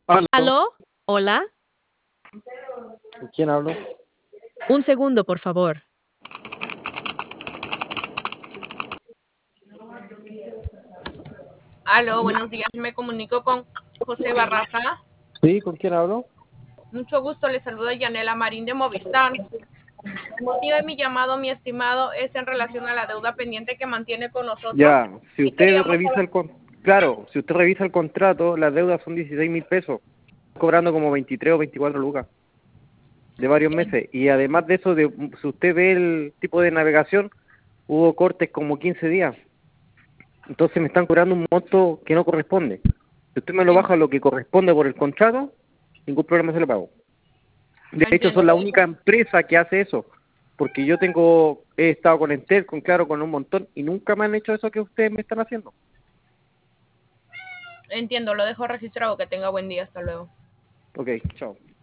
Aló, ¿Aló? ¿Hola? ¿con quién hablo? Un segundo, por favor. Aló, buenos días. Me comunico con José Barraza. Sí, ¿con quién hablo? Mucho gusto. Le saluda Yanela Marín de Movistar. El motivo de mi llamado, mi estimado, es en relación a la deuda pendiente que mantiene con nosotros. Ya, si Y usted queríamos revisa saber, claro, si usted revisa el contrato, las deudas son 16.000 pesos, cobrando como 23 o 24 lucas de varios meses. Y además de eso, si usted ve el tipo de navegación, hubo cortes como 15 días. Entonces me están cobrando un monto que no corresponde. Si usted me lo baja a lo que corresponde por el contrato, ningún problema se lo pago. De hecho, entiendo, son la única empresa que hace eso, porque he estado con Entel, con Claro, con un montón, y nunca me han hecho eso que ustedes me están haciendo. lo dejo registrado. Que tenga buen día. Hasta luego. Ok, chao.